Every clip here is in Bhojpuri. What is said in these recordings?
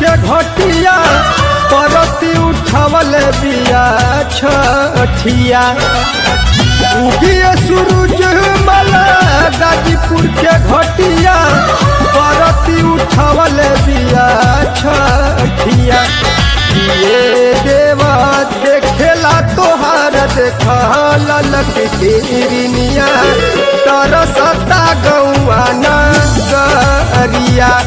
के घटिया परती उठावल बिया छठिया। उगिए सूरज मला गाजीपुर के घटिया परती उठावल बिया छठिया। ये देवा देखेला तोहार देखल लकिरिनिया तरसता गौआ नगरिया।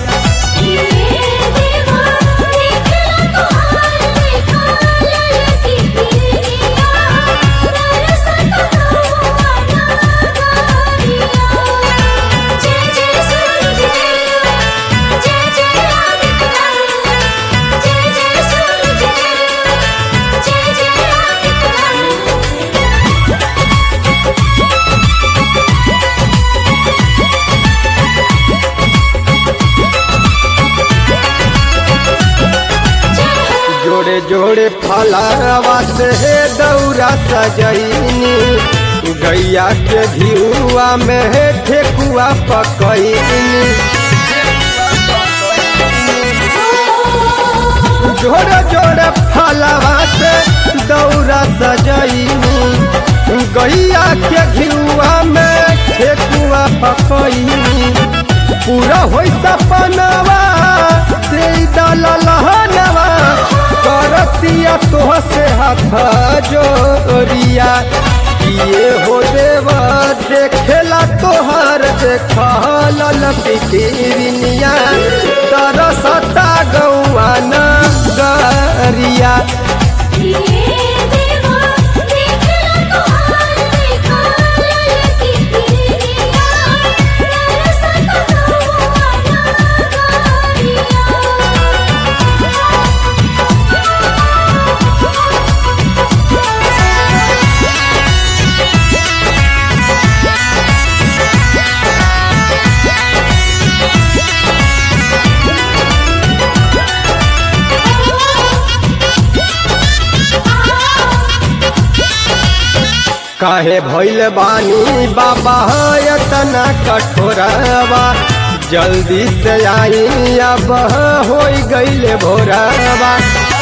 जोड़े जोड़े फलावा से दौरा सजैनी गैया के घिउआ में ठेकुआ पकैनी। जोड़े जोड़े फलावा से दौरा सजैनी गैया के घिउआ में ठेकुआ पकैनी। पूरा होई सपनवा से दलहनवा करतिया तोह से हाथ जोरिया। किए हो देवा देखेला तोहर देखल लकिरिनिया तरसता गौआ नगरिया। काहे भइल बानी बाबा इतना कठोरवा जल्दी से आई अब हो गईले भोरवा।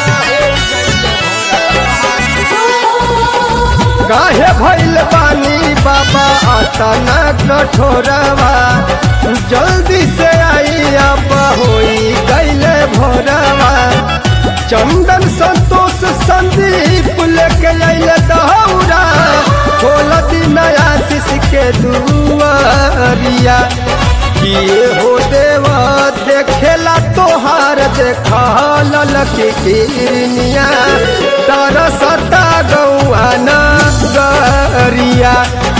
काहे भइल बानी बाबा इतना कठोरवा जल्दी से आई अब हो गईले भोरवा। चंदन संतोष संदीप लेके अइले दौरा खोल दिन आशीष के दुआरिया। किए हो देवा देखेला तोहार देखल लकिरिनिया तरसता गौआ नगरिया।